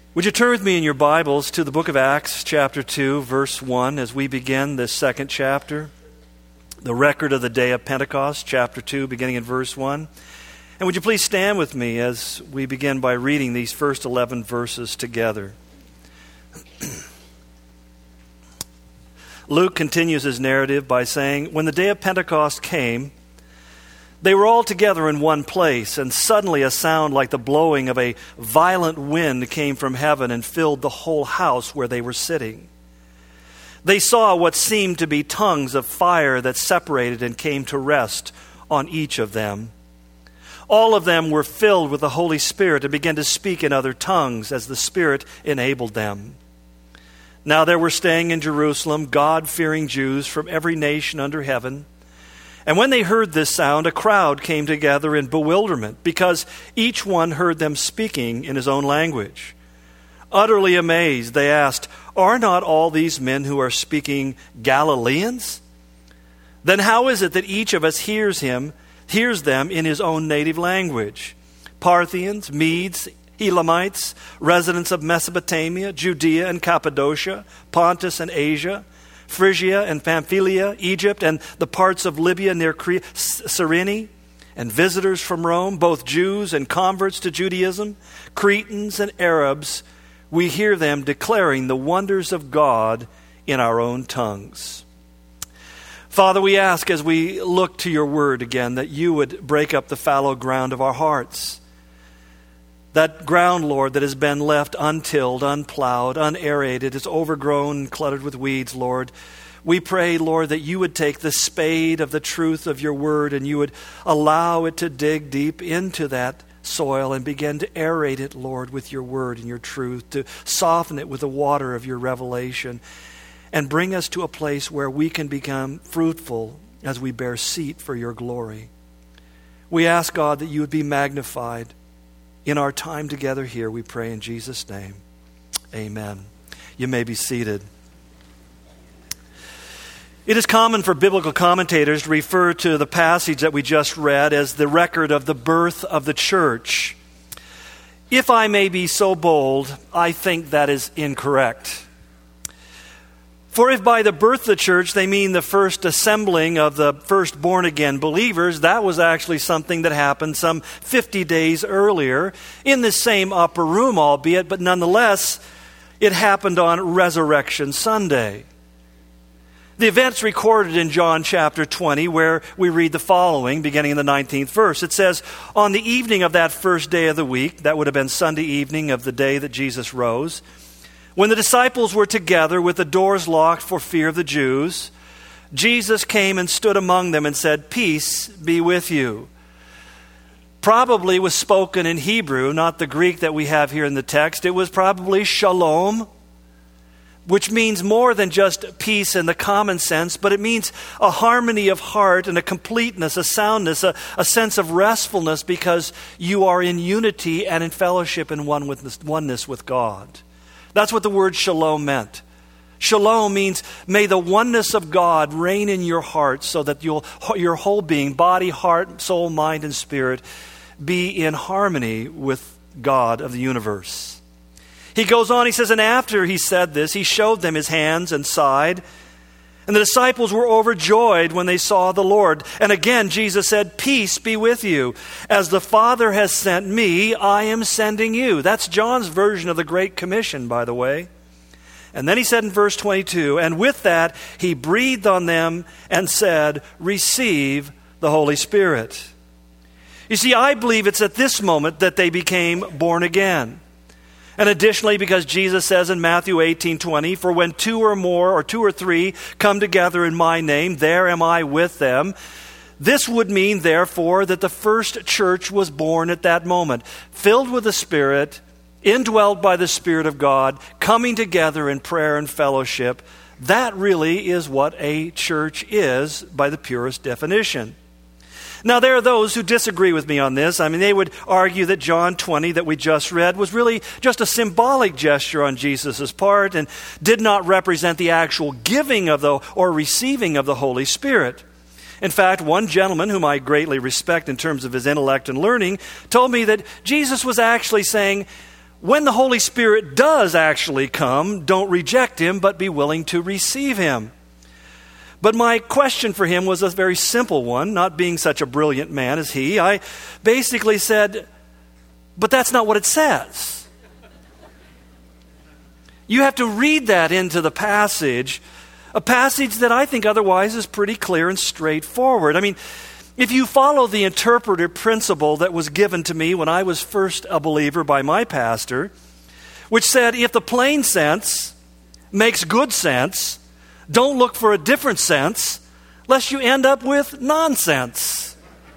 Would you turn with me in your Bibles to the book of Acts, chapter 2, verse 1, as we begin this second chapter, the record of the day of Pentecost, chapter 2, beginning in verse 1. And would you please stand with me as we begin by reading these first 11 verses together. Luke continues his narrative by saying, "When the day of Pentecost came, they were all together in one place, and suddenly a sound like the blowing of a violent wind came from heaven and filled the whole house where they were sitting. They saw what seemed to be tongues of fire that separated and came to rest on each of them. All of them were filled with the Holy Spirit and began to speak in other tongues as the Spirit enabled them. Now there were staying in Jerusalem God-fearing Jews from every nation under heaven. And when they heard this sound, a crowd came together in bewilderment, because each one heard them speaking in his own language. Utterly amazed, they asked, 'Are not all these men who are speaking Galileans? Then how is it that each of us hears them in his own native language? Parthians, Medes, Elamites, residents of Mesopotamia, Judea and Cappadocia, Pontus and Asia, Phrygia and Pamphylia, Egypt, and the parts of Libya near Cyrene, and visitors from Rome, both Jews and converts to Judaism, Cretans and Arabs, we hear them declaring the wonders of God in our own tongues.'" Father, we ask as we look to your word again that you would break up the fallow ground of our hearts. That ground, Lord, that has been left untilled, unplowed, unaerated, is overgrown and cluttered with weeds, Lord. We pray, Lord, that you would take the spade of the truth of your word and you would allow it to dig deep into that soil and begin to aerate it, Lord, with your word and your truth, to soften it with the water of your revelation and bring us to a place where we can become fruitful as we bear seed for your glory. We ask, God, that you would be magnified in our time together here, we pray in Jesus' name. Amen. You may be seated. It is common for biblical commentators to refer to the passage that we just read as the record of the birth of the church. If I may be so bold, I think that is incorrect. For if by the birth of the church they mean the first assembling of the first born-again believers, that was actually something that happened some 50 days earlier in the same upper room, albeit, but nonetheless, it happened on Resurrection Sunday. The event's recorded in John chapter 20, where we read the following, beginning in the 19th verse. It says, "On the evening of that first day of the week," that would have been Sunday evening of the day that Jesus rose, "when the disciples were together with the doors locked for fear of the Jews, Jesus came and stood among them and said, 'Peace be with you.'" Probably was spoken in Hebrew, not the Greek that we have here in the text. It was probably shalom, which means more than just peace in the common sense, but it means a harmony of heart and a completeness, a soundness, a sense of restfulness because you are in unity and in fellowship and oneness with God. That's what the word shalom meant. Shalom means may the oneness of God reign in your heart so that your whole being, body, heart, soul, mind, and spirit, be in harmony with God of the universe. He goes on, he says, "And after he said this, he showed them his hands and side. And the disciples were overjoyed when they saw the Lord. And again, Jesus said, 'Peace be with you. As the Father has sent me, I am sending you.'" That's John's version of the Great Commission, by the way. And then he said in verse 22, "And with that, he breathed on them and said, 'Receive the Holy Spirit.'" You see, I believe it's at this moment that they became born again. And additionally, because Jesus says in Matthew 18:20, "For when two or three come together in my name, there am I with them." This would mean, therefore, that the first church was born at that moment, filled with the Spirit, indwelled by the Spirit of God, coming together in prayer and fellowship. That really is what a church is by the purest definition. Now, there are those who disagree with me on this. I mean, they would argue that John 20 that we just read was really just a symbolic gesture on Jesus' part and did not represent the actual giving of or receiving of the Holy Spirit. In fact, one gentleman whom I greatly respect in terms of his intellect and learning told me that Jesus was actually saying, when the Holy Spirit does actually come, don't reject him, but be willing to receive him. But my question for him was a very simple one, not being such a brilliant man as he. I basically said, but that's not what it says. You have to read that into the passage, a passage that I think otherwise is pretty clear and straightforward. I mean, if you follow the interpretive principle that was given to me when I was first a believer by my pastor, which said if the plain sense makes good sense, don't look for a different sense, lest you end up with nonsense.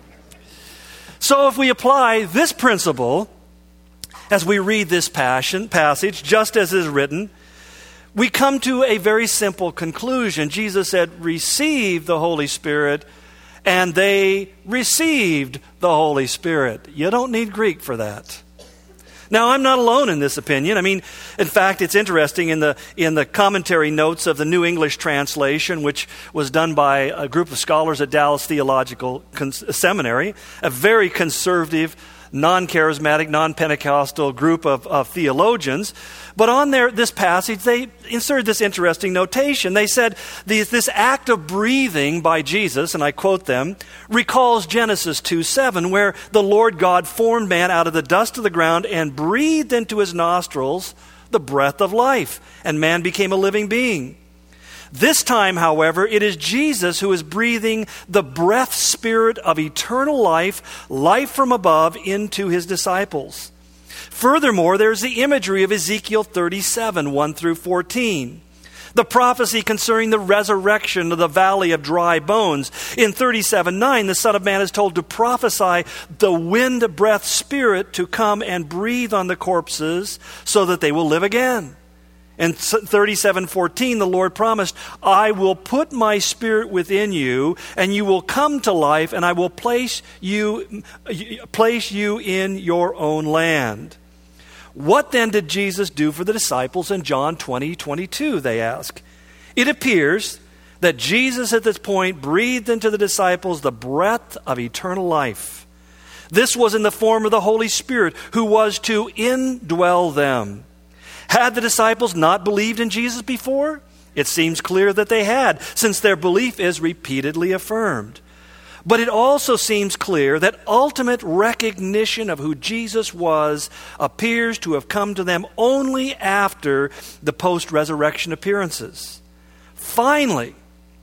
So if we apply this principle as we read this passage, just as is written, we come to a very simple conclusion. Jesus said, receive the Holy Spirit, and they received the Holy Spirit. You don't need Greek for that. Now, I'm not alone in this opinion. I mean, in fact, it's interesting in the commentary notes of the New English Translation, which was done by a group of scholars at Dallas Theological Seminary, a very conservative, non-charismatic, non-Pentecostal group of theologians. But on this passage, they inserted this interesting notation. They said, this act of breathing by Jesus, and I quote them, recalls Genesis 2:7, where the Lord God formed man out of the dust of the ground and breathed into his nostrils the breath of life, and man became a living being. This time, however, it is Jesus who is breathing the breath spirit of eternal life, life from above, into his disciples. Furthermore, there's the imagery of Ezekiel 37, 1 through 14. The prophecy concerning the resurrection of the valley of dry bones. In 37:9, the Son of Man is told to prophesy the wind breath spirit to come and breathe on the corpses so that they will live again. In 37:14, the Lord promised, I will put my spirit within you, and you will come to life, and I will place you in your own land. What then did Jesus do for the disciples in John 20:22, they ask? It appears that Jesus at this point breathed into the disciples the breath of eternal life. This was in the form of the Holy Spirit, who was to indwell them. Had the disciples not believed in Jesus before? It seems clear that they had, since their belief is repeatedly affirmed. But it also seems clear that ultimate recognition of who Jesus was appears to have come to them only after the post-resurrection appearances. Finally,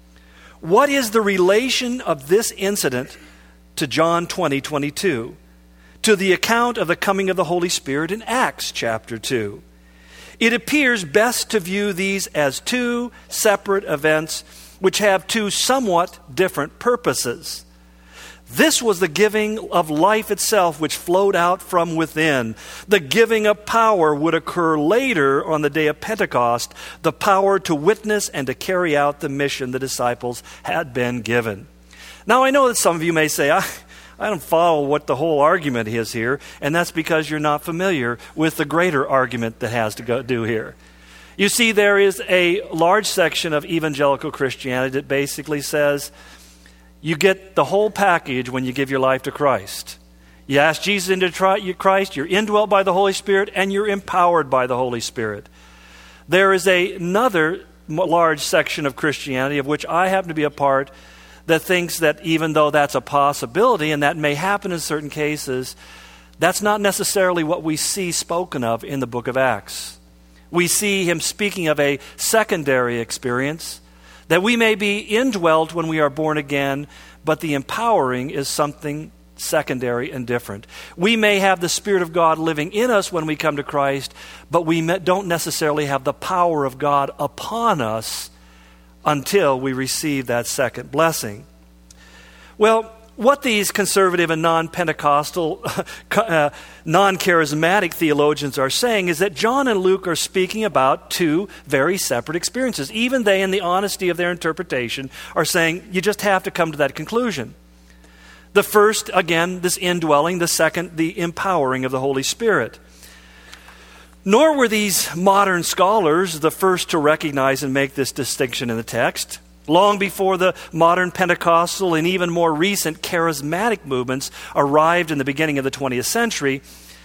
what is the relation of this incident to John 20:22, to the account of the coming of the Holy Spirit in Acts chapter 2? It appears best to view these as two separate events which have two somewhat different purposes. This was the giving of life itself, which flowed out from within. The giving of power would occur later on the day of Pentecost, the power to witness and to carry out the mission the disciples had been given. Now, I know that some of you may say, I don't follow what the whole argument is here, and that's because you're not familiar with the greater argument that has to do here. You see, there is a large section of evangelical Christianity that basically says you get the whole package when you give your life to Christ. You ask Jesus into Christ, you're indwelt by the Holy Spirit, and you're empowered by the Holy Spirit. There is another large section of Christianity, of which I happen to be a part, that thinks that even though that's a possibility, and that may happen in certain cases, that's not necessarily what we see spoken of in the book of Acts. We see him speaking of a secondary experience, that we may be indwelt when we are born again, but the empowering is something secondary and different. We may have the Spirit of God living in us when we come to Christ, but we don't necessarily have the power of God upon us until we receive that second blessing. Well, what these conservative and non-Pentecostal, non-charismatic theologians are saying is that John and Luke are speaking about two very separate experiences. Even they, in the honesty of their interpretation, are saying you just have to come to that conclusion. The first, again, this indwelling. The second, the empowering of the Holy Spirit. Nor were these modern scholars the first to recognize and make this distinction in the text. Long before the modern Pentecostal and even more recent charismatic movements arrived in the beginning of the 20th century,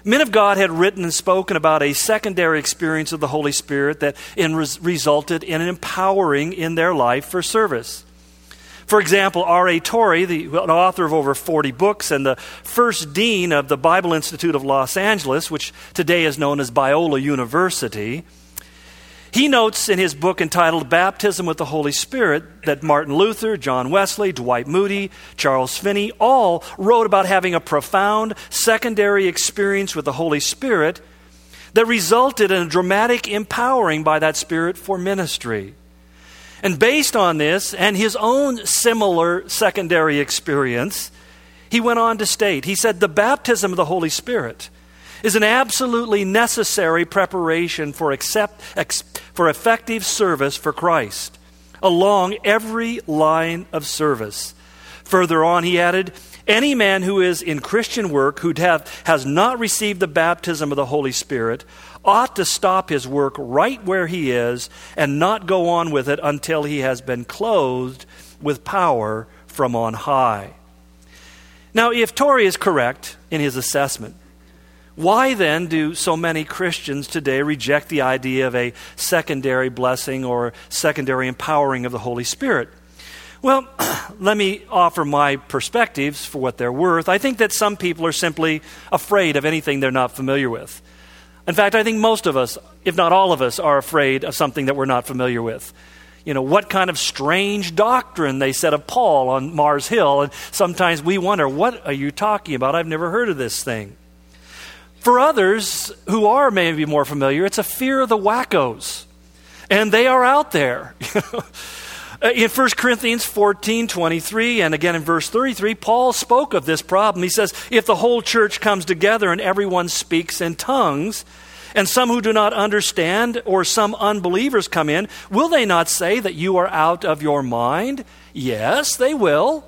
Men of God had written and spoken about a secondary experience of the Holy Spirit that resulted in an empowering in their life for service. For example, R.A. Torrey, the author of over 40 books and the first dean of the Bible Institute of Los Angeles, which today is known as Biola University, he notes in his book entitled Baptism with the Holy Spirit that Martin Luther, John Wesley, Dwight Moody, Charles Finney all wrote about having a profound secondary experience with the Holy Spirit that resulted in a dramatic empowering by that Spirit for ministry. And based on this and his own similar secondary experience, he went on to state, he said, the baptism of the Holy Spirit is an absolutely necessary preparation for effective service for Christ along every line of service. Further on, he added, any man who is in Christian work who has not received the baptism of the Holy Spirit ought to stop his work right where he is and not go on with it until he has been clothed with power from on high. Now, if Torrey is correct in his assessment, why then do so many Christians today reject the idea of a secondary blessing or secondary empowering of the Holy Spirit? Well, let me offer my perspectives for what they're worth. I think that some people are simply afraid of anything they're not familiar with. In fact, I think most of us, if not all of us, are afraid of something that we're not familiar with. You know, what kind of strange doctrine they said of Paul on Mars Hill, and sometimes we wonder, what are you talking about? I've never heard of this thing. For others who are maybe more familiar, it's a fear of the wackos. And they are out there. In 1 Corinthians 14:23 and again in verse 33, Paul spoke of this problem. He says, if the whole church comes together and everyone speaks in tongues, and some who do not understand or some unbelievers come in, will they not say that you are out of your mind? Yes, they will.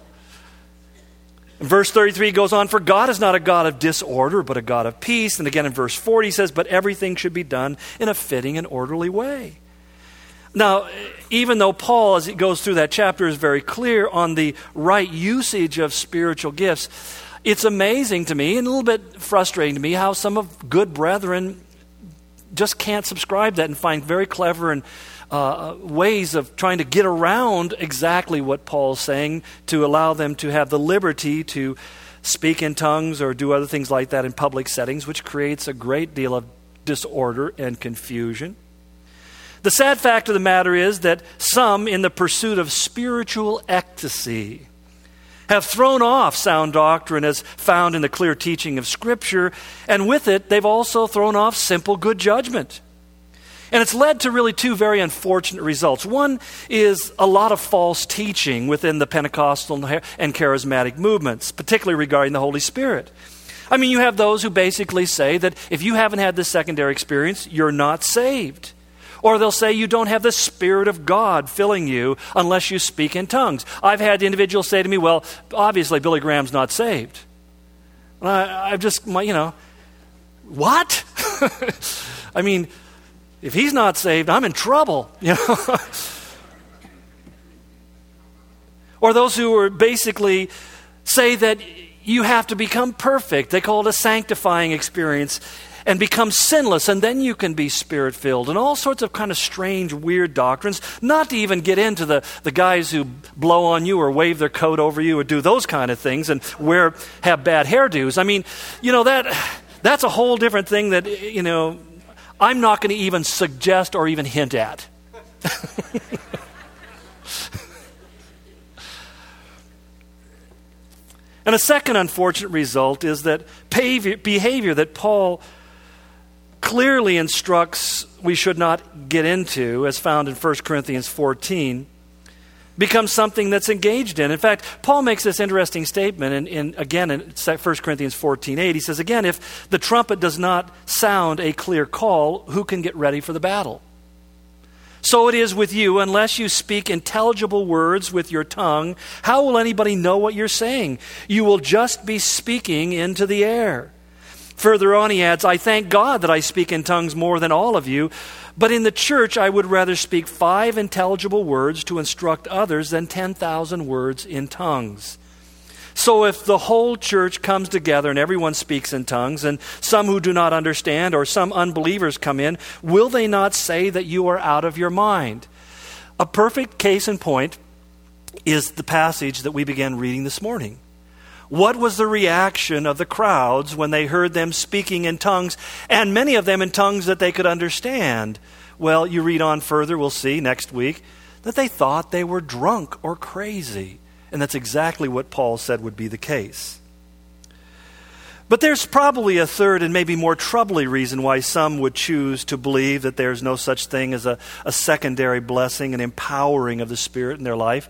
Verse 33 goes on, for God is not a God of disorder, but a God of peace. And again in verse 40 he says, but everything should be done in a fitting and orderly way. Now, even though Paul, as he goes through that chapter, is very clear on the right usage of spiritual gifts, it's amazing to me and a little bit frustrating to me how some of good brethren just can't subscribe that and find very clever and ways of trying to get around exactly what Paul's saying to allow them to have the liberty to speak in tongues or do other things like that in public settings, which creates a great deal of disorder and confusion. The sad fact of the matter is that some, in the pursuit of spiritual ecstasy, have thrown off sound doctrine as found in the clear teaching of Scripture, and with it, they've also thrown off simple good judgment. And it's led to really two very unfortunate results. One is a lot of false teaching within the Pentecostal and charismatic movements, particularly regarding the Holy Spirit. I mean, you have those who basically say that if you haven't had this secondary experience, you're not saved. Or they'll say you don't have the Spirit of God filling you unless you speak in tongues. I've had individuals say to me, well, obviously Billy Graham's not saved. And I've just, what? I mean, if he's not saved, I'm in trouble. You know? Or those who are basically say that you have to become perfect. They call it a sanctifying experience. And become sinless, and then you can be Spirit-filled. And all sorts of kind of strange, weird doctrines. Not to even get into the guys who blow on you or wave their coat over you or do those kind of things and have bad hairdos. I mean, you know, that's a whole different thing that, you know, I'm not going to even suggest or even hint at. And a second unfortunate result is that behavior that Paul clearly instructs we should not get into, as found in 1 Corinthians 14, becomes something that's engaged in. In fact, Paul makes this interesting statement, in 1 Corinthians 14:8. He says, again, if the trumpet does not sound a clear call, who can get ready for the battle? So it is with you, unless you speak intelligible words with your tongue, how will anybody know what you're saying? You will just be speaking into the air. Further on, he adds, I thank God that I speak in tongues more than all of you, but in the church I would rather speak 5 intelligible words to instruct others than 10,000 words in tongues. So if the whole church comes together and everyone speaks in tongues, and some who do not understand or some unbelievers come in, will they not say that you are out of your mind? A perfect case in point is the passage that we began reading this morning. What was the reaction of the crowds when they heard them speaking in tongues, and many of them in tongues that they could understand? Well, you read on further, we'll see next week, that they thought they were drunk or crazy. And that's exactly what Paul said would be the case. But there's probably a third and maybe more troubling reason why some would choose to believe that there's no such thing as a secondary blessing, an empowering of the Spirit in their life.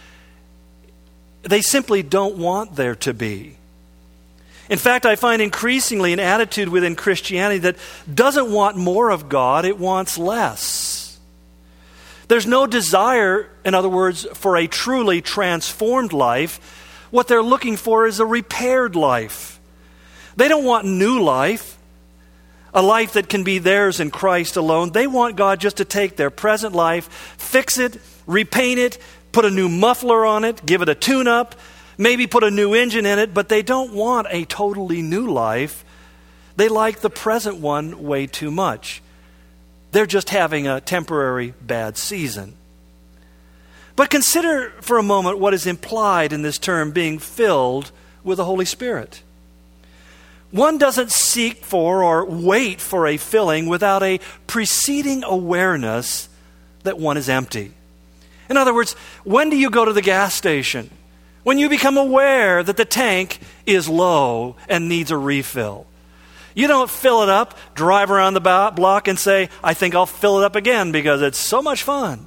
They simply don't want there to be. In fact, I find increasingly an attitude within Christianity that doesn't want more of God, it wants less. There's no desire, in other words, for a truly transformed life. What they're looking for is a repaired life. They don't want new life, a life that can be theirs in Christ alone. They want God just to take their present life, fix it, repaint it, put a new muffler on it, give it a tune-up, maybe put a new engine in it, but they don't want a totally new life. They like the present one way too much. They're just having a temporary bad season. But consider for a moment what is implied in this term, being filled with the Holy Spirit. One doesn't seek for or wait for a filling without a preceding awareness that one is empty. In other words, when do you go to the gas station? When you become aware that the tank is low and needs a refill. You don't fill it up, drive around the block and say, I think I'll fill it up again because it's so much fun.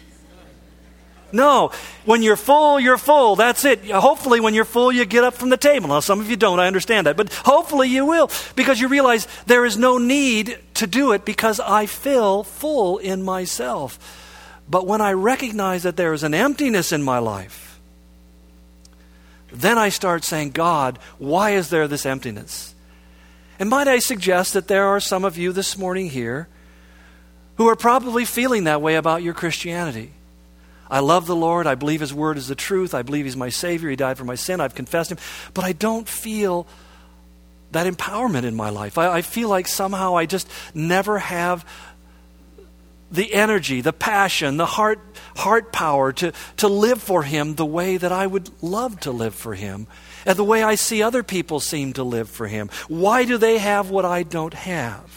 No, when you're full, you're full. That's it. Hopefully when you're full, you get up from the table. Now, some of you don't, I understand that. But hopefully you will, because you realize there is no need to do it because I feel full in myself. But when I recognize that there is an emptiness in my life, then I start saying, God, why is there this emptiness? And might I suggest that there are some of you this morning here who are probably feeling that way about your Christianity. I love the Lord. I believe His Word is the truth. I believe He's my Savior. He died for my sin. I've confessed Him. But I don't feel that empowerment in my life. I feel like somehow I just never have the energy, the passion, the heart power to live for Him the way that I would love to live for Him and the way I see other people seem to live for Him. Why do they have what I don't have?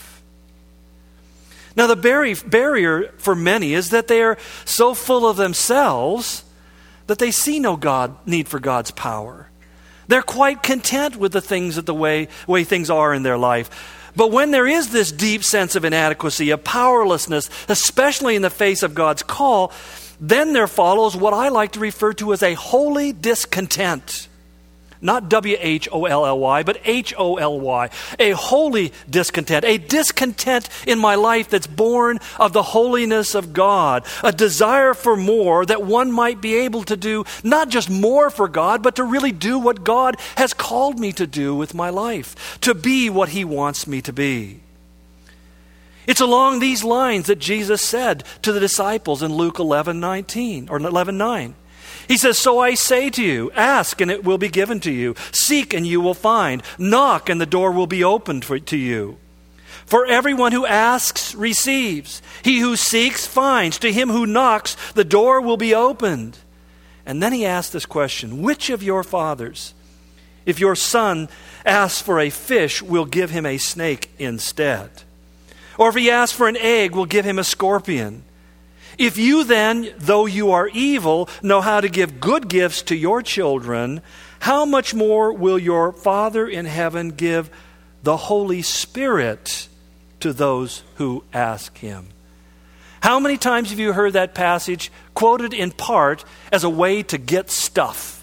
Now, the barrier for many is that they are so full of themselves that they see no need for God's power. They're quite content with the things the way things are in their life. But when there is this deep sense of inadequacy, of powerlessness, especially in the face of God's call, then there follows what I like to refer to as a holy discontent. Not W-H-O-L-L-Y, but H-O-L-Y. A holy discontent. A discontent in my life that's born of the holiness of God. A desire for more, that one might be able to do not just more for God, but to really do what God has called me to do with my life. To be what He wants me to be. It's along these lines that Jesus said to the disciples in Luke 11:19 or 11:9. He says, so I say to you, ask and it will be given to you. Seek and you will find. Knock and the door will be opened to you. For everyone who asks receives. He who seeks finds. To him who knocks, the door will be opened. And then he asked this question, which of your fathers, if your son asks for a fish, will give him a snake instead? Or if he asks for an egg, will give him a scorpion? If you then, though you are evil, know how to give good gifts to your children, how much more will your Father in heaven give the Holy Spirit to those who ask Him? How many times have you heard that passage quoted in part as a way to get stuff?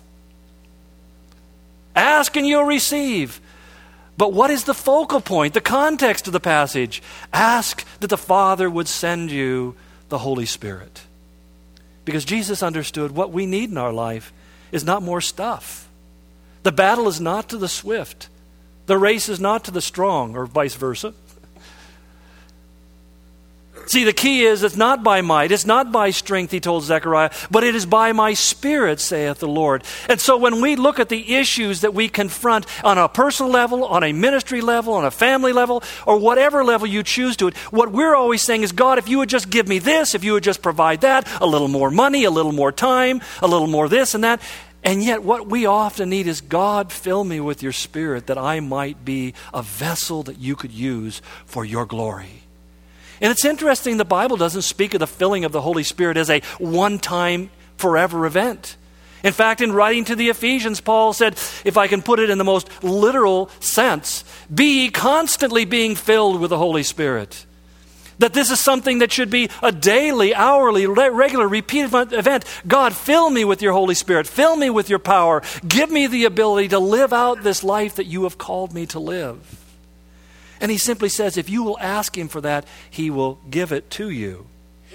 Ask and you'll receive. But what is the focal point, the context of the passage? Ask that the Father would send you the Holy Spirit. Because Jesus understood what we need in our life is not more stuff. The battle is not to the swift. The race is not to the strong, or vice versa. See, the key is, it's not by might, it's not by strength, he told Zechariah, but it is by my Spirit, saith the Lord. And so when we look at the issues that we confront on a personal level, on a ministry level, on a family level, or whatever level you choose to it, what we're always saying is, God, if you would just give me this, if you would just provide that, a little more money, a little more time, a little more this and that. And yet what we often need is, God, fill me with your Spirit that I might be a vessel that you could use for your glory. And it's interesting, the Bible doesn't speak of the filling of the Holy Spirit as a one-time, forever event. In fact, in writing to the Ephesians, Paul said, if I can put it in the most literal sense, be ye constantly being filled with the Holy Spirit. That this is something that should be a daily, hourly, regular, repeated event. God, fill me with your Holy Spirit. Fill me with your power. Give me the ability to live out this life that you have called me to live. And he simply says, if you will ask him for that, he will give it to you.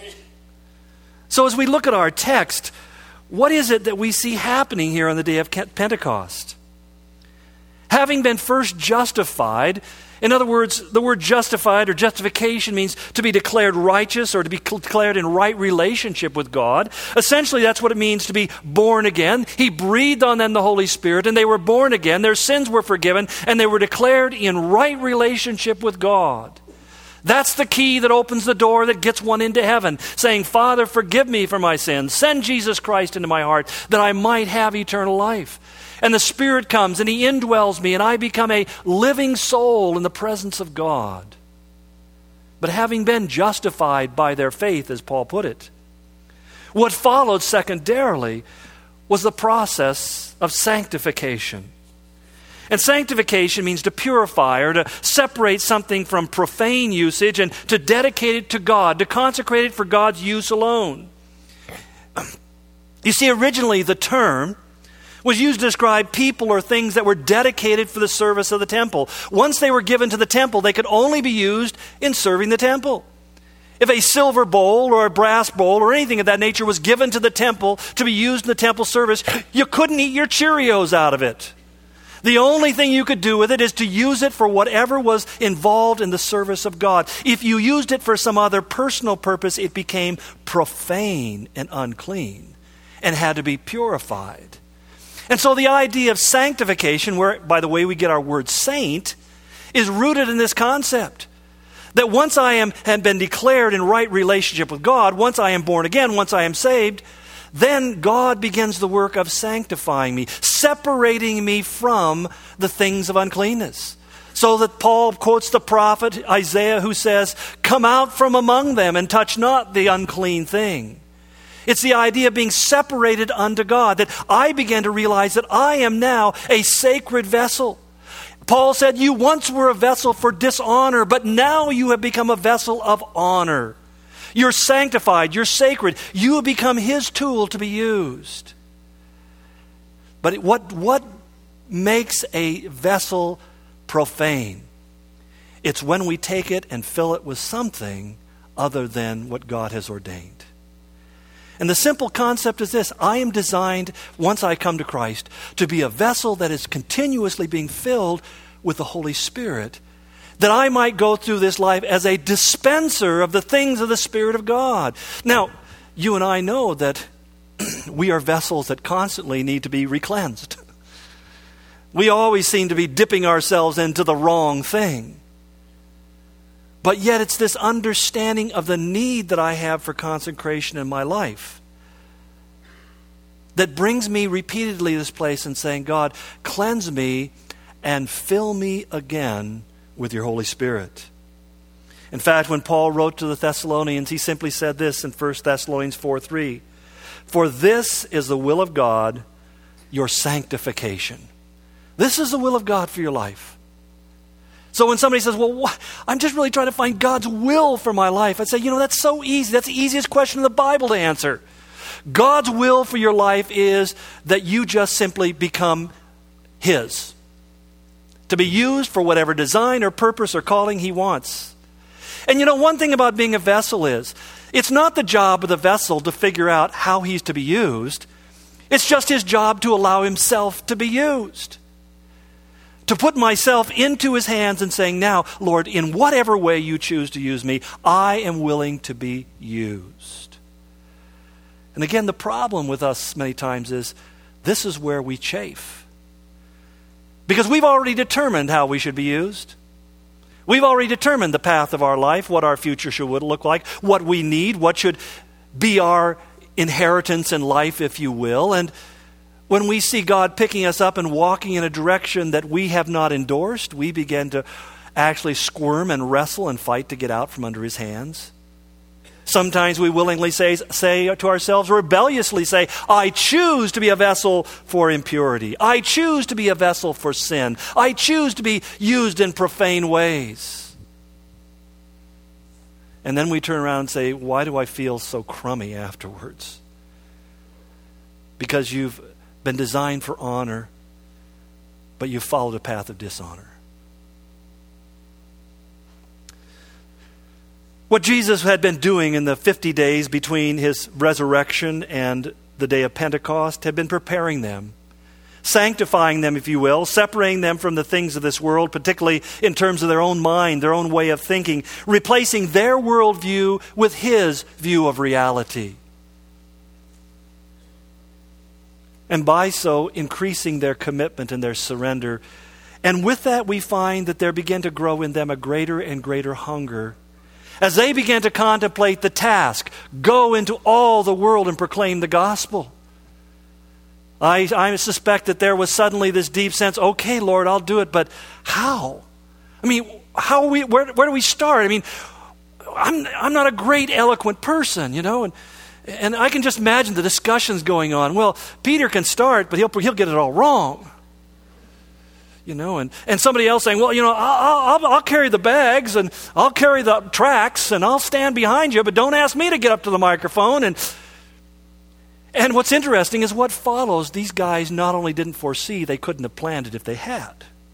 So as we look at our text, what is it that we see happening here on the day of Pentecost? Having been first justified, in other words, the word justified or justification means to be declared righteous or to be declared in right relationship with God. Essentially, that's what it means to be born again. He breathed on them the Holy Spirit and they were born again. Their sins were forgiven and they were declared in right relationship with God. That's the key that opens the door that gets one into heaven, saying, Father, forgive me for my sins. Send Jesus Christ into my heart that I might have eternal life. And the Spirit comes and he indwells me and I become a living soul in the presence of God. But having been justified by their faith, as Paul put it, what followed secondarily was the process of sanctification. And sanctification means to purify or to separate something from profane usage and to dedicate it to God, to consecrate it for God's use alone. You see, originally the term was used to describe people or things that were dedicated for the service of the temple. Once they were given to the temple, they could only be used in serving the temple. If a silver bowl or a brass bowl or anything of that nature was given to the temple to be used in the temple service, you couldn't eat your Cheerios out of it. The only thing you could do with it is to use it for whatever was involved in the service of God. If you used it for some other personal purpose, it became profane and unclean and had to be purified. And so the idea of sanctification, where, by the way, we get our word saint, is rooted in this concept. That once I have been declared in right relationship with God, once I am born again, once I am saved, then God begins the work of sanctifying me, separating me from the things of uncleanness. So that Paul quotes the prophet Isaiah who says, come out from among them and touch not the unclean thing. It's the idea of being separated unto God, that I began to realize that I am now a sacred vessel. Paul said, you once were a vessel for dishonor, but now you have become a vessel of honor. You're sanctified, you're sacred. You have become his tool to be used. But what makes a vessel profane? It's when we take it and fill it with something other than what God has ordained. And the simple concept is this: I am designed, once I come to Christ, to be a vessel that is continuously being filled with the Holy Spirit, that I might go through this life as a dispenser of the things of the Spirit of God. Now, you and I know that we are vessels that constantly need to be re-cleansed. We always seem to be dipping ourselves into the wrong thing. But yet it's this understanding of the need that I have for consecration in my life that brings me repeatedly to this place and saying, God, cleanse me and fill me again with your Holy Spirit. In fact, when Paul wrote to the Thessalonians, he simply said this in 1 Thessalonians 4:3. For this is the will of God, your sanctification. This is the will of God for your life. So when somebody says, well, I'm just really trying to find God's will for my life, I'd say, that's so easy. That's the easiest question in the Bible to answer. God's will for your life is that you just simply become his, to be used for whatever design or purpose or calling he wants. And one thing about being a vessel is, it's not the job of the vessel to figure out how he's to be used. It's just his job to allow himself to be used. to put myself into his hands and saying, now, Lord, in whatever way you choose to use me, I am willing to be used. And again, the problem with us many times is this is where we chafe. Because we've already determined how we should be used. We've already determined the path of our life, what our future should look like, what we need, what should be our inheritance in life, if you will. And when we see God picking us up and walking in a direction that we have not endorsed, we begin to actually squirm and wrestle and fight to get out from under his hands. Sometimes we willingly say to ourselves, rebelliously say, I choose to be a vessel for impurity. I choose to be a vessel for sin. I choose to be used in profane ways. And then we turn around and say, why do I feel so crummy afterwards? Because you've been designed for honor, but you've followed a path of dishonor. What Jesus had been doing in the 50 days between his resurrection and the day of Pentecost had been preparing them, sanctifying them, if you will, separating them from the things of this world, particularly in terms of their own mind, their own way of thinking, replacing their worldview with his view of reality. And by so, increasing their commitment and their surrender. And with that, we find that there began to grow in them a greater and greater hunger. As they began to contemplate the task, go into all the world and proclaim the gospel. I suspect that there was suddenly this deep sense, okay, Lord, I'll do it, but how? I mean, where do we start? I mean, I'm not a great eloquent person, you know, and I can just imagine the discussions going on. Well, Peter can start, but he'll get it all wrong. You know, and somebody else saying, well, you know, I'll carry the bags and I'll carry the tracts and I'll stand behind you, but don't ask me to get up to the microphone. And what's interesting is what follows. These guys not only didn't foresee, they couldn't have planned it if they had.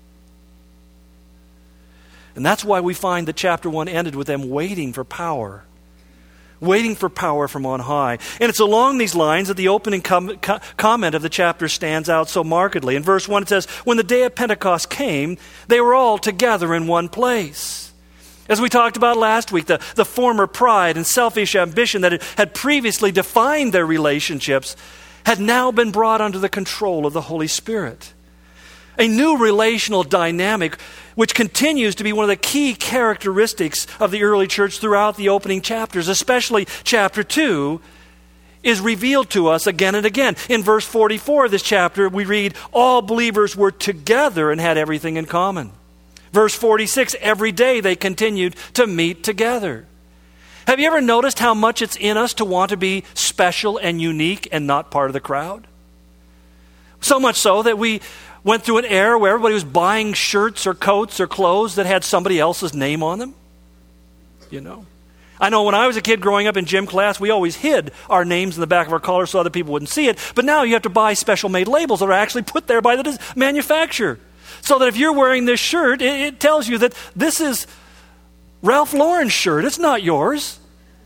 And that's why we find that chapter 1 ended with them waiting for power. Waiting for power from on high. And it's along these lines that the opening comment of the chapter stands out so markedly. In verse 1 it says, when the day of Pentecost came, they were all together in one place. As we talked about last week, the former pride and selfish ambition that had previously defined their relationships had now been brought under the control of the Holy Spirit. A new relational dynamic which continues to be one of the key characteristics of the early church throughout the opening chapters, especially chapter 2, is revealed to us again and again. In verse 44 of this chapter, we read, all believers were together and had everything in common. Verse 46, every day they continued to meet together. Have you ever noticed how much it's in us to want to be special and unique and not part of the crowd? So much so that we went through an era where everybody was buying shirts or coats or clothes that had somebody else's name on them. You know. I know when I was a kid growing up in gym class, we always hid our names in the back of our collar so other people wouldn't see it. But now you have to buy special made labels that are actually put there by the manufacturer. So that if you're wearing this shirt, it tells you that this is Ralph Lauren's shirt. It's not yours.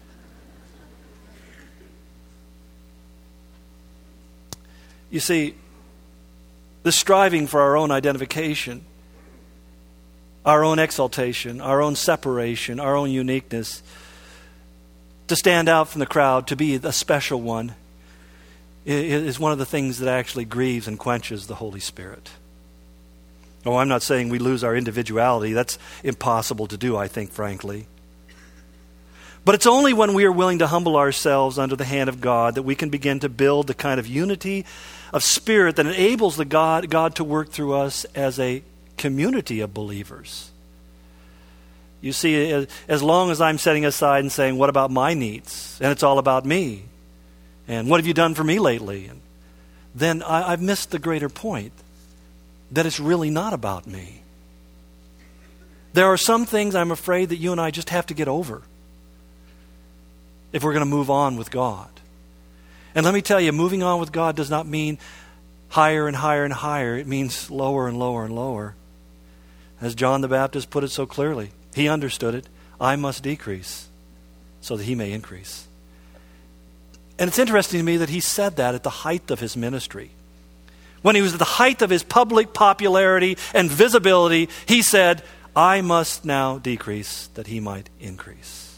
You see, the striving for our own identification, our own exaltation, our own separation, our own uniqueness, to stand out from the crowd, to be a special one, is one of the things that actually grieves and quenches the Holy Spirit. Oh, I'm not saying we lose our individuality. That's impossible to do, I think, frankly. But it's only when we are willing to humble ourselves under the hand of God that we can begin to build the kind of unity of spirit that enables the God to work through us as a community of believers. You see, as long as I'm setting aside and saying, what about my needs? And it's all about me. And what have you done for me lately? And then I've missed the greater point, that it's really not about me. There are some things I'm afraid that you and I just have to get over if we're going to move on with God. And let me tell you, moving on with God does not mean higher and higher and higher. It means lower and lower and lower. As John the Baptist put it so clearly, he understood it. I must decrease so that he may increase. And it's interesting to me that he said that at the height of his ministry, When he was at the height of his public popularity and visibility, he said, I must now decrease that he might increase.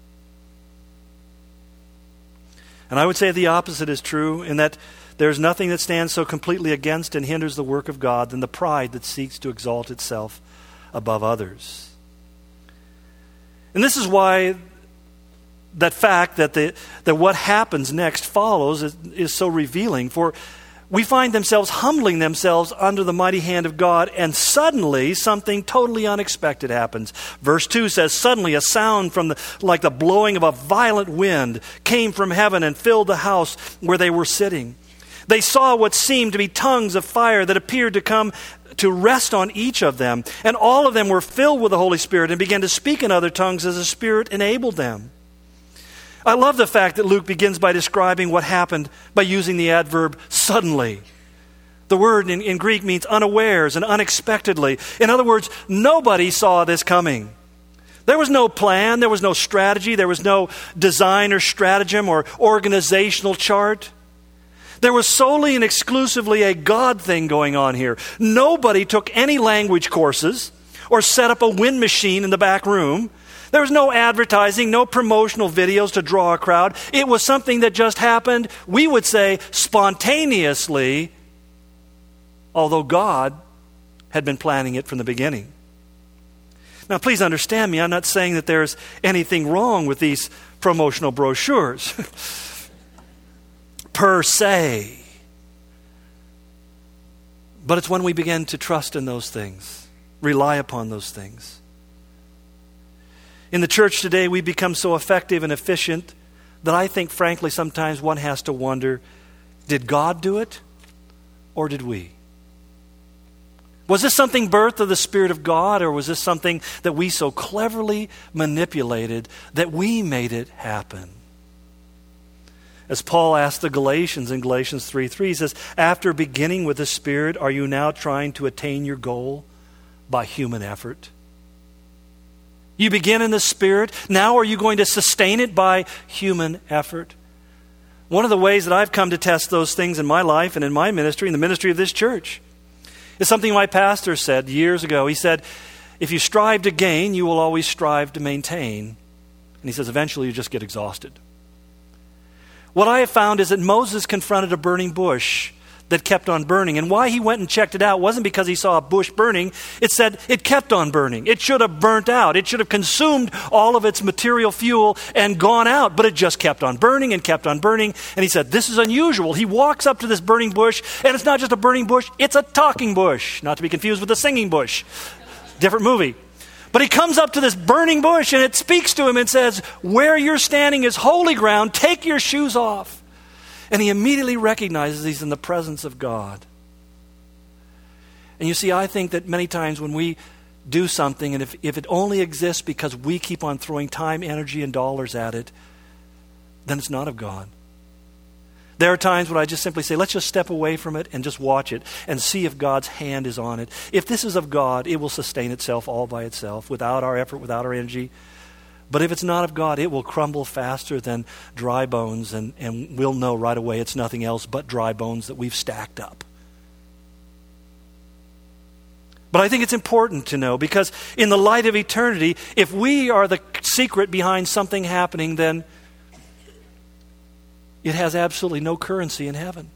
And I would say the opposite is true, in that there's nothing that stands so completely against and hinders the work of God than the pride that seeks to exalt itself above others. And this is why that fact that what happens next follows is so revealing. For we find themselves humbling themselves under the mighty hand of God, and suddenly something totally unexpected happens. Verse 2 says, suddenly a sound like the blowing of a violent wind came from heaven and filled the house where they were sitting. They saw what seemed to be tongues of fire that appeared to come to rest on each of them. And all of them were filled with the Holy Spirit and began to speak in other tongues as the Spirit enabled them. I love the fact that Luke begins by describing what happened by using the adverb suddenly. The word in Greek means unawares and unexpectedly. In other words, nobody saw this coming. There was no plan, there was no strategy, there was no design or stratagem or organizational chart. There was solely and exclusively a God thing going on here. Nobody took any language courses or set up a wind machine in the back room. There was no advertising, no promotional videos to draw a crowd. It was something that just happened, we would say, spontaneously, although God had been planning it from the beginning. Now, please understand me. I'm not saying that there's anything wrong with these promotional brochures, per se. But it's when we begin to trust in those things, rely upon those things. In the church today, we become so effective and efficient that I think, frankly, sometimes one has to wonder, did God do it or did we? Was this something birthed of the Spirit of God, or was this something that we so cleverly manipulated that we made it happen? As Paul asked the Galatians in Galatians 3:3, he says, after beginning with the Spirit, are you now trying to attain your goal by human effort? You begin in the Spirit. Now are you going to sustain it by human effort? One of the ways that I've come to test those things in my life and in my ministry, in the ministry of this church, is something my pastor said years ago. He said, if you strive to gain, you will always strive to maintain. And he says, eventually you just get exhausted. What I have found is that Moses confronted a burning bush that kept on burning. And why he went and checked it out wasn't because he saw a bush burning. It said it kept on burning. It should have burnt out. It should have consumed all of its material fuel and gone out. But it just kept on burning and kept on burning. And he said, this is unusual. He walks up to this burning bush, and it's not just a burning bush, it's a talking bush. Not to be confused with a singing bush. Different movie. But he comes up to this burning bush, and it speaks to him and says, where you're standing is holy ground. Take your shoes off. And he immediately recognizes he's in the presence of God. And you see, I think that many times when we do something, and if it only exists because we keep on throwing time, energy, and dollars at it, then it's not of God. There are times when I just simply say, let's just step away from it and just watch it and see if God's hand is on it. If this is of God, it will sustain itself all by itself, without our effort, without our energy. But if it's not of God, it will crumble faster than dry bones, and we'll know right away it's nothing else but dry bones that we've stacked up. But I think it's important to know, because in the light of eternity, if we are the secret behind something happening, then it has absolutely no currency in heaven.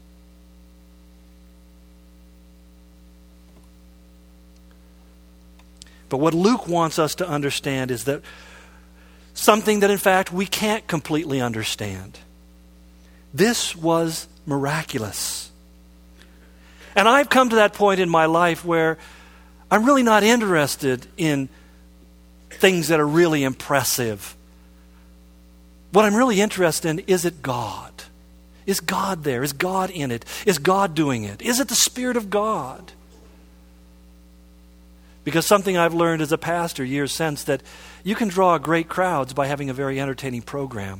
But what Luke wants us to understand is that something that, in fact, we can't completely understand. This was miraculous. And I've come to that point in my life where I'm really not interested in things that are really impressive. What I'm really interested in, is it God? Is God there? Is God in it? Is God doing it? Is it the Spirit of God? Because something I've learned as a pastor years since, that you can draw great crowds by having a very entertaining program.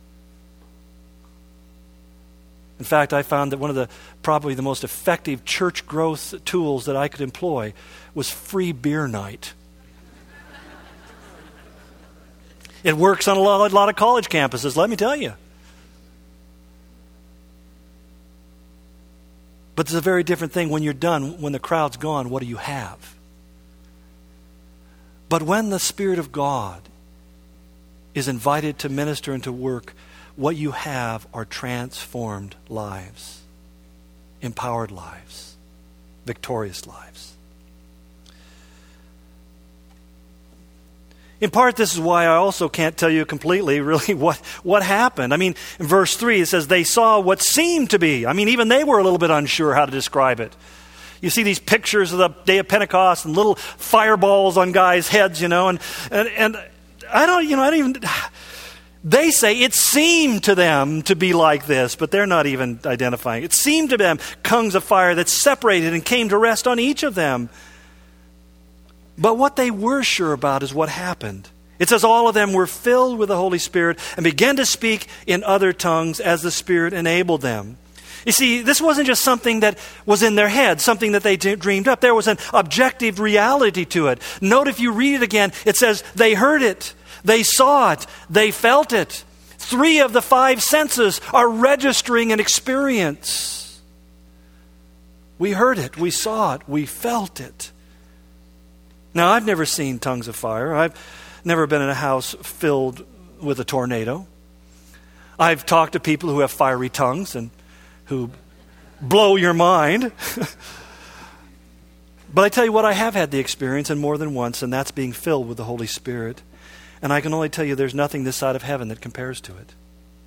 In fact, I found that one of probably the most effective church growth tools that I could employ was free beer night. It works on a lot of college campuses, let me tell you. But But it's a very different thing when you're done, when the crowd's gone, what do you have? But when the Spirit of God is invited to minister and to work, what you have are transformed lives, empowered lives, victorious lives. In part, this is why I also can't tell you completely really what happened. I mean, in verse 3, it says they saw what seemed to be. I mean, even they were a little bit unsure how to describe it. You see these pictures of the day of Pentecost and little fireballs on guys' heads, and I don't even... They say it seemed to them to be like this, but they're not even identifying. It seemed to them tongues of fire that separated and came to rest on each of them. But what they were sure about is what happened. It says all of them were filled with the Holy Spirit and began to speak in other tongues as the Spirit enabled them. You see, this wasn't just something that was in their head, something that they dreamed up. There was an objective reality to it. Note if you read it again, it says they heard it, they saw it, they felt it. 3 of the 5 senses are registering an experience. We heard it, we saw it, we felt it. Now, I've never seen tongues of fire. I've never been in a house filled with a tornado. I've talked to people who have fiery tongues and who blow your mind. But I tell you what, I have had the experience, and more than once, and that's being filled with the Holy Spirit. And I can only tell you there's nothing this side of heaven that compares to it.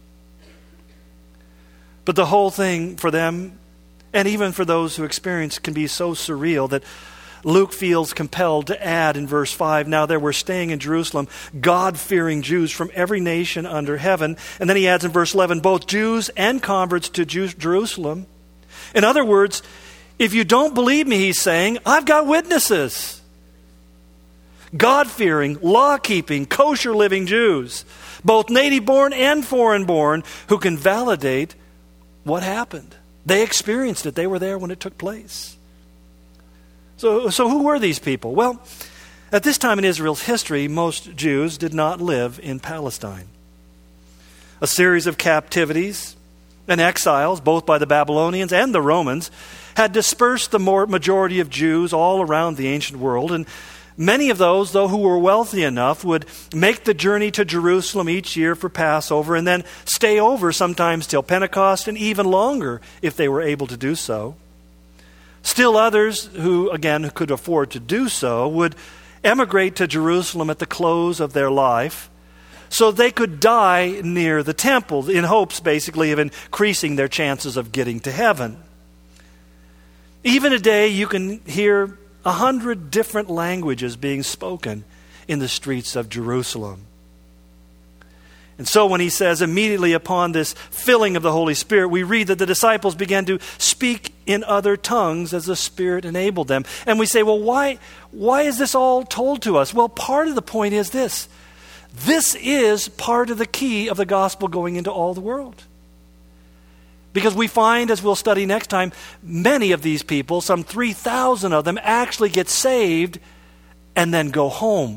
But the whole thing for them, and even for those who experience, can be so surreal that Luke feels compelled to add in verse 5, now there were staying in Jerusalem God-fearing Jews from every nation under heaven. And then he adds in verse 11, both Jews and converts to Jerusalem. In other words, if you don't believe me, he's saying, I've got witnesses. God-fearing, law-keeping, kosher-living Jews, both native-born and foreign-born, who can validate what happened. They experienced it. They were there when it took place. So who were these people? Well, at this time in Israel's history, most Jews did not live in Palestine. A series of captivities and exiles, both by the Babylonians and the Romans, had dispersed the majority of Jews all around the ancient world, and many of those, though, who were wealthy enough would make the journey to Jerusalem each year for Passover and then stay over sometimes till Pentecost and even longer if they were able to do so. Still others who, again, could afford to do so would emigrate to Jerusalem at the close of their life so they could die near the temple in hopes, basically, of increasing their chances of getting to heaven. Even today, you can hear 100 different languages being spoken in the streets of Jerusalem. And so when he says immediately upon this filling of the Holy Spirit, we read that the disciples began to speak in other tongues as the Spirit enabled them. And we say, well, why is this all told to us? Well, part of the point is this. This is part of the key of the gospel going into all the world. Because we find, as we'll study next time, many of these people, some 3,000 of them, actually get saved and then go home.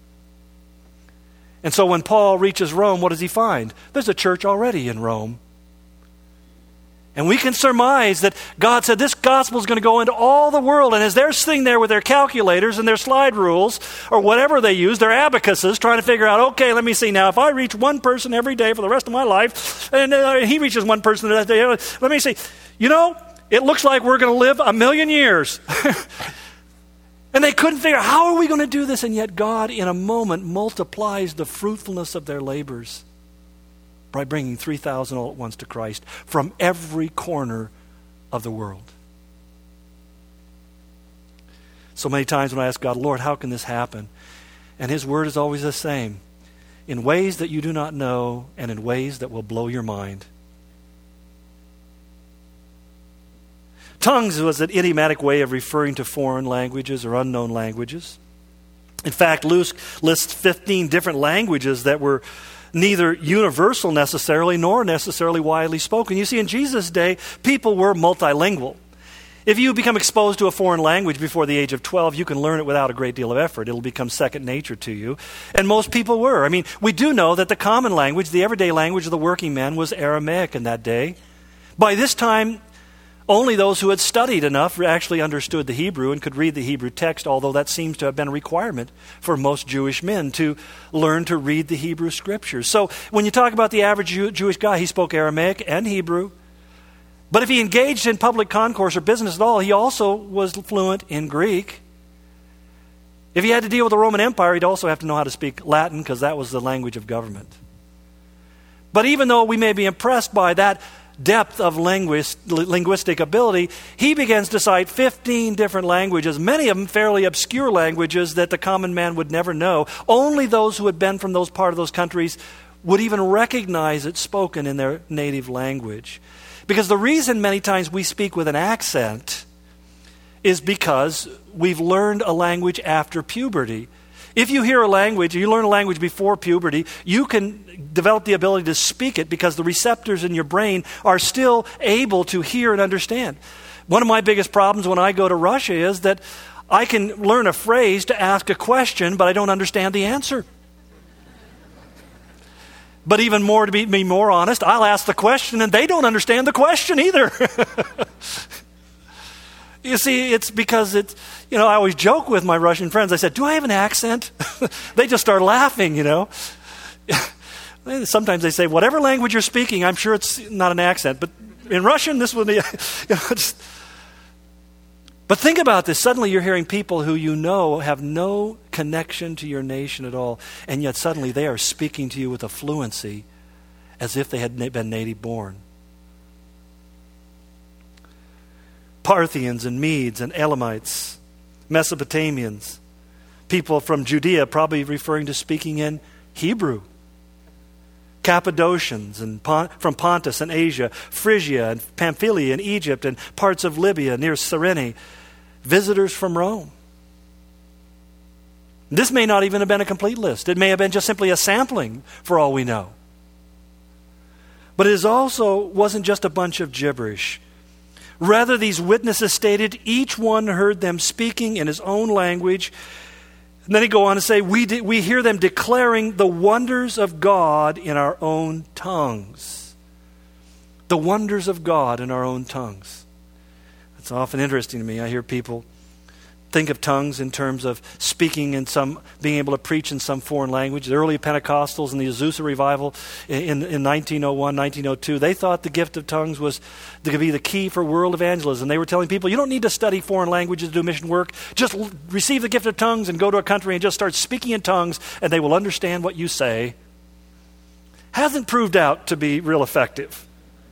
And so when Paul reaches Rome, what does he find? There's a church already in Rome. And we can surmise that God said this gospel is going to go into all the world. And as they're sitting there with their calculators and their slide rules, or whatever they use, their abacuses, trying to figure out, okay, let me see now, if I reach one person every day for the rest of my life, and he reaches one person that day, let me see, it looks like we're going to live 1,000,000 years. And they couldn't figure out, how are we going to do this? And yet God, in a moment, multiplies the fruitfulness of their labors by bringing 3,000 all at once to Christ from every corner of the world. So many times when I ask God, Lord, how can this happen? And His word is always the same. In ways that you do not know and in ways that will blow your mind. Tongues was an idiomatic way of referring to foreign languages or unknown languages. In fact, Luke lists 15 different languages that were neither universal necessarily nor necessarily widely spoken. You see, in Jesus' day, people were multilingual. If you become exposed to a foreign language before the age of 12, you can learn it without a great deal of effort. It'll become second nature to you. And most people were. I mean, we do know that the common language, the everyday language of the working man, was Aramaic in that day. By this time, Only those who had studied enough actually understood the Hebrew and could read the Hebrew text, although that seems to have been a requirement for most Jewish men to learn to read the Hebrew Scriptures. So when you talk about the average Jewish guy, he spoke Aramaic and Hebrew. But if he engaged in public concourse or business at all, he also was fluent in Greek. If he had to deal with the Roman Empire, he'd also have to know how to speak Latin because that was the language of government. But even though we may be impressed by that depth of linguistic ability, he begins to cite 15 different languages, many of them fairly obscure languages that the common man would never know. Only those who had been from those part of those countries would even recognize it spoken in their native language. Because the reason many times we speak with an accent is because we've learned a language after puberty. If you hear a language, you learn a language before puberty, you can develop the ability to speak it because the receptors in your brain are still able to hear and understand. One of my biggest problems when I go to Russia is that I can learn a phrase to ask a question, but I don't understand the answer. But even more, to be more honest, I'll ask the question and they don't understand the question either. You see, it's because I always joke with my Russian friends. I said, do I have an accent? They just start laughing, Sometimes they say, whatever language you're speaking, I'm sure it's not an accent. But in Russian, this would be, But think about this. Suddenly you're hearing people who have no connection to your nation at all. And yet suddenly they are speaking to you with a fluency as if they had been native born. Parthians and Medes and Elamites, Mesopotamians, people from Judea, probably referring to speaking in Hebrew. Cappadocians and from Pontus and Asia, Phrygia and Pamphylia and Egypt and parts of Libya near Cyrene, visitors from Rome. This may not even have been a complete list. It may have been just simply a sampling for all we know. But it wasn't just a bunch of gibberish. Rather, these witnesses stated each one heard them speaking in his own language. And then he go on to say, we hear them declaring the wonders of God in our own tongues. The wonders of God in our own tongues. It's often interesting to me. I hear people think of tongues in terms of speaking being able to preach in some foreign language. The early Pentecostals in the Azusa revival in 1901, 1902, they thought the gift of tongues was to be the key for world evangelism. They were telling people, you don't need to study foreign languages to do mission work. Just receive the gift of tongues and go to a country and just start speaking in tongues and they will understand what you say. Hasn't proved out to be real effective.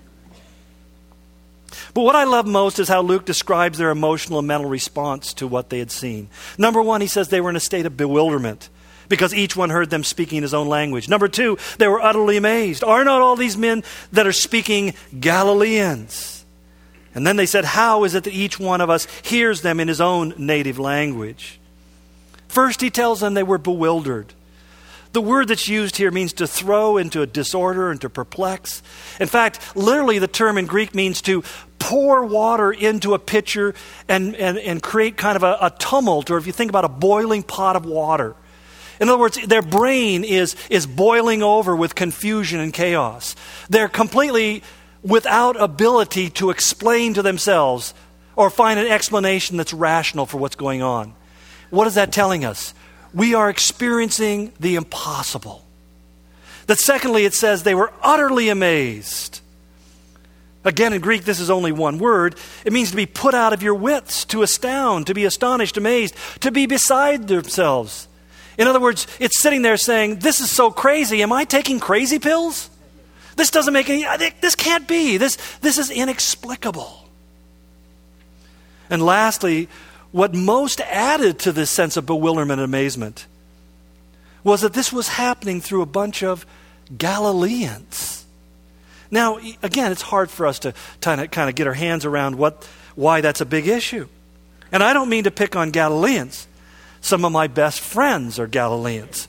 But what I love most is how Luke describes their emotional and mental response to what they had seen. Number one, he says they were in a state of bewilderment because each one heard them speaking his own language. Number two, they were utterly amazed. Are not all these men that are speaking Galileans? And then they said, how is it that each one of us hears them in his own native language? First, he tells them they were bewildered. The word that's used here means to throw into a disorder and to perplex. In fact, literally the term in Greek means to pour water into a pitcher and create kind of a tumult, or if you think about a boiling pot of water. In other words, their brain is boiling over with confusion and chaos. They're completely without ability to explain to themselves or find an explanation that's rational for what's going on. What is that telling us? We are experiencing the impossible. That secondly, it says they were utterly amazed. Again, in Greek, this is only one word. It means to be put out of your wits, to astound, to be astonished, amazed, to be beside themselves. In other words, it's sitting there saying, this is so crazy. Am I taking crazy pills? This doesn't make any, this can't be. This is inexplicable. And lastly, what most added to this sense of bewilderment and amazement was that this was happening through a bunch of Galileans. Now, again, it's hard for us to kind of get our hands around why that's a big issue. And I don't mean to pick on Galileans. Some of my best friends are Galileans.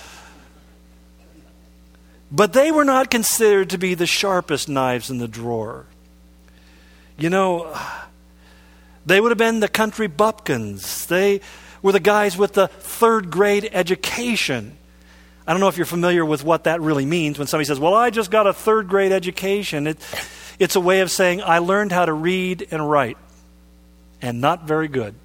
But they were not considered to be the sharpest knives in the drawer. You know, they would have been the country bumpkins. They were the guys with the third grade education. I don't know if you're familiar with what that really means when somebody says, well, I just got a third grade education. It's a way of saying, I learned how to read and write, and not very good.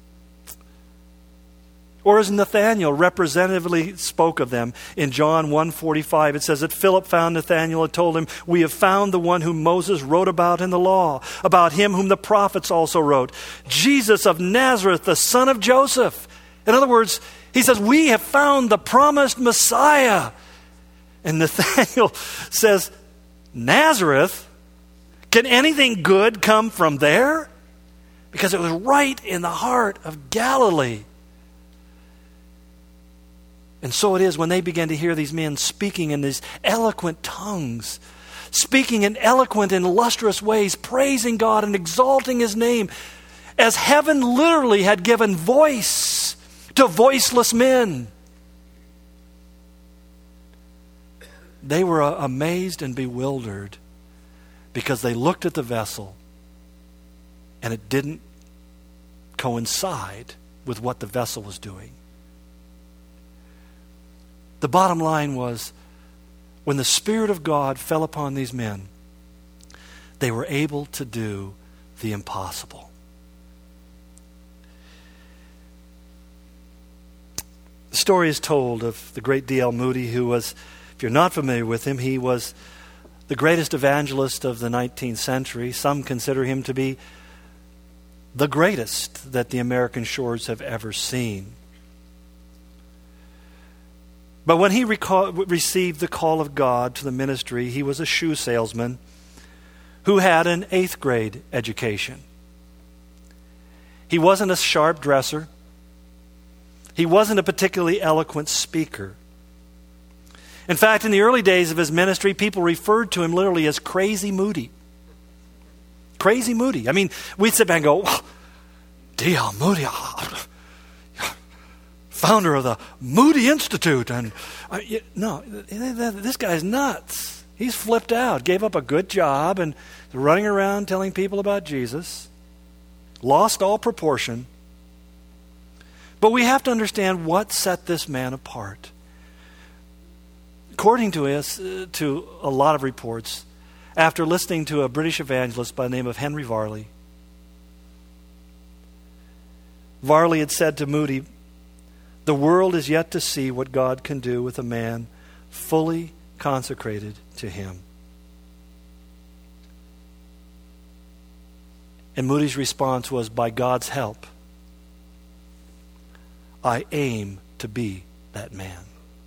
Or as Nathanael representatively spoke of them in John 1:45, it says that Philip found Nathanael and told him, we have found the one whom Moses wrote about in the law, about him whom the prophets also wrote, Jesus of Nazareth, the son of Joseph. In other words, he says, we have found the promised Messiah. And Nathanael says, Nazareth? Can anything good come from there? Because it was right in the heart of Galilee. And so it is when they began to hear these men speaking in these eloquent tongues, speaking in eloquent and lustrous ways, praising God and exalting His name, as heaven literally had given voice to voiceless men. They were amazed and bewildered because they looked at the vessel and it didn't coincide with what the vessel was doing. The bottom line was, when the Spirit of God fell upon these men, they were able to do the impossible. The story is told of the great D.L. Moody, who was, if you're not familiar with him, he was the greatest evangelist of the 19th century. Some consider him to be the greatest that the American shores have ever seen. But when he received the call of God to the ministry, he was a shoe salesman who had an 8th grade education. He wasn't a sharp dresser. He wasn't a particularly eloquent speaker. In fact, in the early days of his ministry, people referred to him literally as Crazy Moody. Crazy Moody. I mean, we'd sit back and go, D.L. Moody, founder of the Moody Institute. And no, this guy's nuts. He's flipped out, gave up a good job and running around telling people about Jesus. Lost all proportion. But we have to understand what set this man apart. According to a lot of reports, after listening to a British evangelist by the name of Henry Varley, Varley had said to Moody, the world is yet to see what God can do with a man fully consecrated to Him. And Moody's response was, by God's help, I aim to be that man.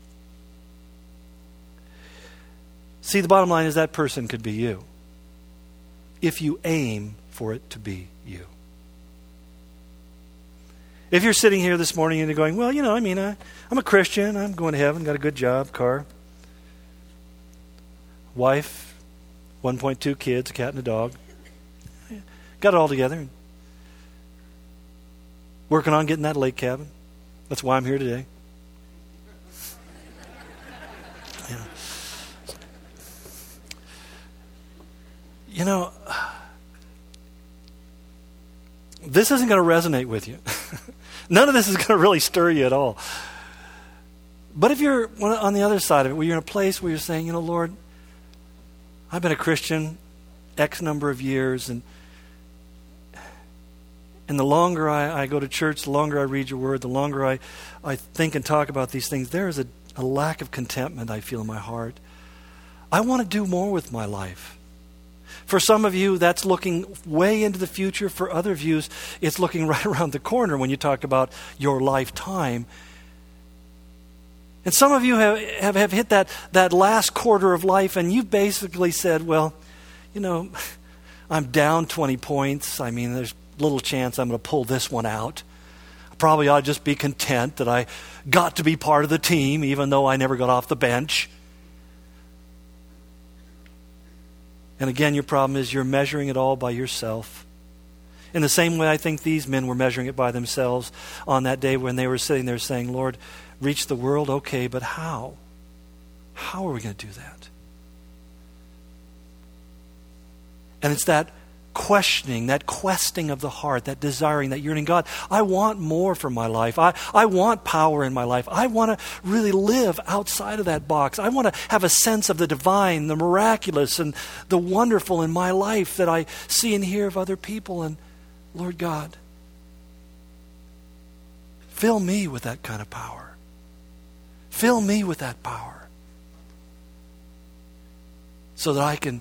See, the bottom line is that person could be you, if you aim for it to be you. If you're sitting here this morning and you're going, well, I'm a Christian, I'm going to heaven, got a good job, car, wife, 1.2 kids, a cat and a dog, got it all together, working on getting that lake cabin. That's why I'm here today. This isn't going to resonate with you. None of this is going to really stir you at all. But if you're on the other side of it, where you're in a place where you're saying, Lord, I've been a Christian X number of years, and the longer I go to church, the longer I read your word, the longer I think and talk about these things, there is a lack of contentment I feel in my heart. I want to do more with my life. For some of you, that's looking way into the future. For other of you, it's looking right around the corner when you talk about your lifetime. And some of you have hit that last quarter of life, and you've basically said, well, I'm down 20 points. I mean, there's little chance I'm going to pull this one out. I probably ought to just be content that I got to be part of the team, even though I never got off the bench. And again, your problem is you're measuring it all by yourself. In the same way I think these men were measuring it by themselves on that day when they were sitting there saying, Lord, reach the world, okay, but how? How are we going to do that? And it's that questioning, that questing of the heart, that desiring, that yearning. God, I want more for my life. I want power in my life. I want to really live outside of that box. I want to have a sense of the divine, the miraculous, and the wonderful in my life that I see and hear of other people. And Lord God, fill me with that kind of power. Fill me with that power so that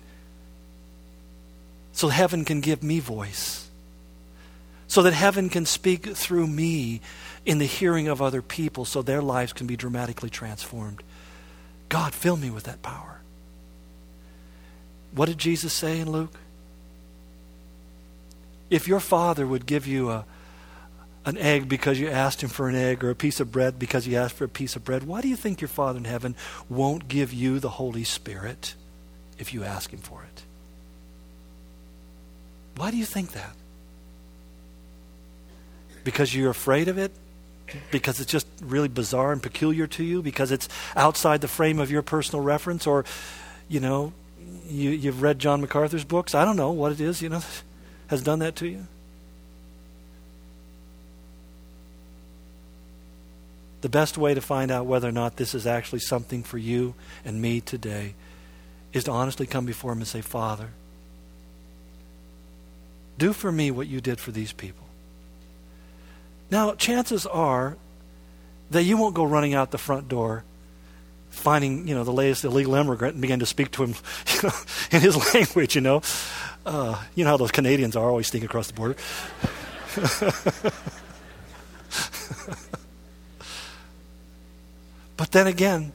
so heaven can give me voice, so that heaven can speak through me in the hearing of other people so their lives can be dramatically transformed. God, fill me with that power. What did Jesus say in Luke? If your father would give you an egg because you asked him for an egg, or a piece of bread because you asked for a piece of bread, why do you think your Father in heaven won't give you the Holy Spirit if you ask him for it? Why do you think that? Because you're afraid of it? Because it's just really bizarre and peculiar to you? Because it's outside the frame of your personal reference? Or, you've read John MacArthur's books? I don't know what it is, has done that to you. The best way to find out whether or not this is actually something for you and me today is to honestly come before him and say, Father, do for me what you did for these people. Now, chances are that you won't go running out the front door, finding, the latest illegal immigrant and begin to speak to him, in his language, You know how those Canadians are, always sneaking across the border. But then again,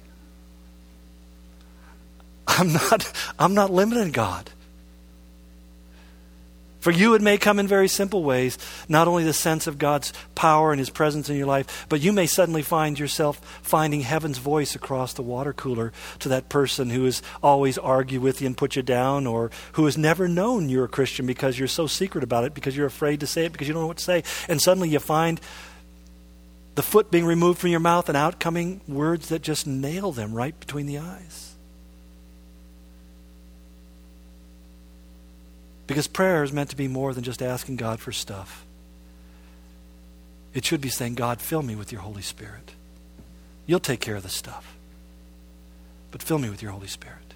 I'm not limiting God. For you, it may come in very simple ways, not only the sense of God's power and his presence in your life, but you may suddenly find yourself finding heaven's voice across the water cooler to that person who has always argued with you and put you down, or who has never known you're a Christian because you're so secret about it, because you're afraid to say it, because you don't know what to say. And suddenly you find the foot being removed from your mouth and out coming words that just nail them right between the eyes. Because prayer is meant to be more than just asking God for stuff. It should be saying, God, fill me with your Holy Spirit. You'll take care of the stuff. But fill me with your Holy Spirit.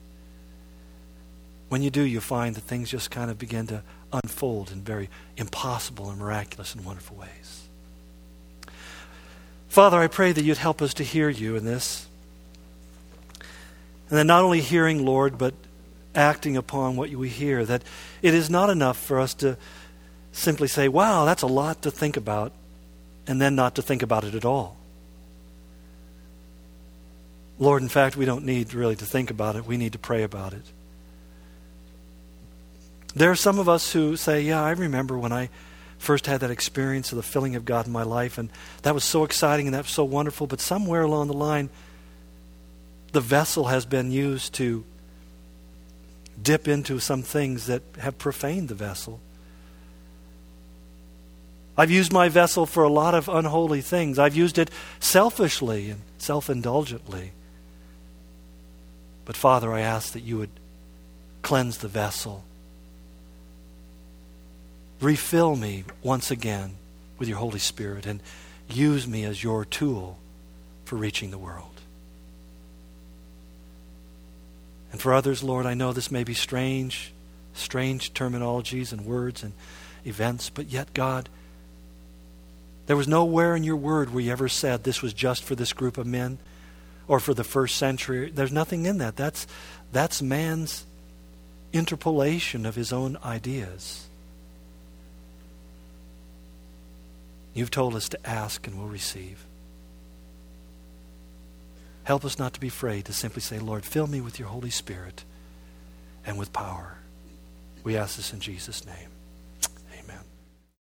When you do, you'll find that things just kind of begin to unfold in very impossible and miraculous and wonderful ways. Father, I pray that you'd help us to hear you in this. And then not only hearing, Lord, but acting upon what we hear, that it is not enough for us to simply say, wow, that's a lot to think about, and then not to think about it at all. Lord, in fact, we don't need really to think about it. We need to pray about it. There are some of us who say, yeah, I remember when I first had that experience of the filling of God in my life, and that was so exciting and that was so wonderful, but somewhere along the line, the vessel has been used to dip into some things that have profaned the vessel. I've used my vessel for a lot of unholy things. I've used it selfishly and self-indulgently. But Father, I ask that you would cleanse the vessel. Refill me once again with your Holy Spirit and use me as your tool for reaching the world. And for others, Lord, I know this may be strange terminologies and words and events, but yet, God, there was nowhere in your word where you ever said this was just for this group of men or for the first century. There's nothing in that. That's man's interpolation of his own ideas. You've told us to ask and we'll receive. Help us not to be afraid to simply say, Lord, fill me with your Holy Spirit and with power. We ask this in Jesus' name.